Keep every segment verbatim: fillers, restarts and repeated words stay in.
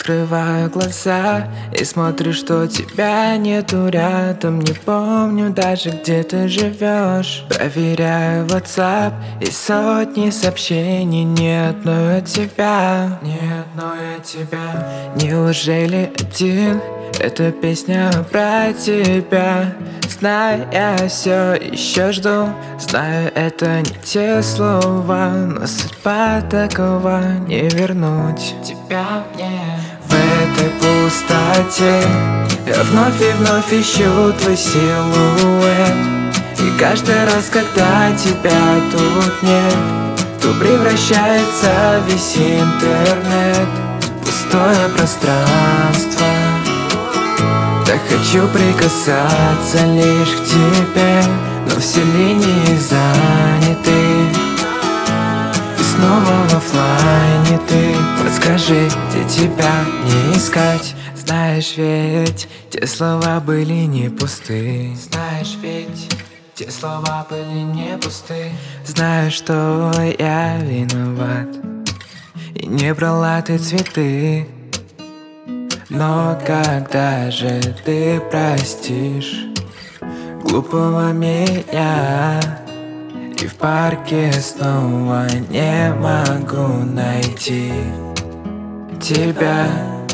Открываю глаза и смотрю, что тебя нету рядом. Не помню даже, где ты живешь. Проверяю WhatsApp и сотни сообщений, ни одной от тебя, ни одной от тебя. Неужели один? Эта песня про тебя. Знаю, я все еще жду. Знаю, это не те слова, но судьба такова, не вернуть тебя мне. В этой пустоте я вновь и вновь ищу твой силуэт. И каждый раз, когда тебя тут нет, то превращается весь интернет в пустое пространство. Так хочу прикасаться лишь к тебе, но все линии заняты. И снова в оффлайне ты. Подскажи, где тебя не искать? Знаешь ведь, те слова были не пусты. Знаешь ведь, те слова были не пусты. Знаю, что я виноват, и не брала ты цветы. Но когда же ты простишь глупого меня? И в парке снова не могу найти тебя.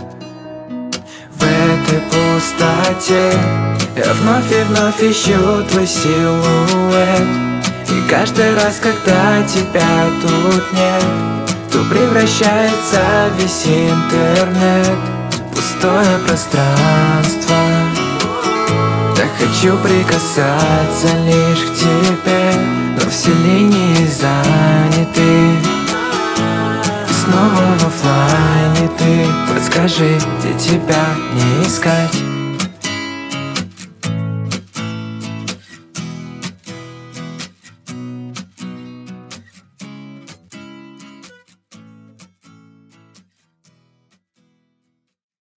В этой пустоте я вновь и вновь ищу твой силуэт. И каждый раз, когда тебя тут нет, то превращается весь интернет в пустое пространство. Так хочу прикасаться лишь к тебе, но все линии заняты. И снова в оффлайне ты. Подскажи, где тебя не искать?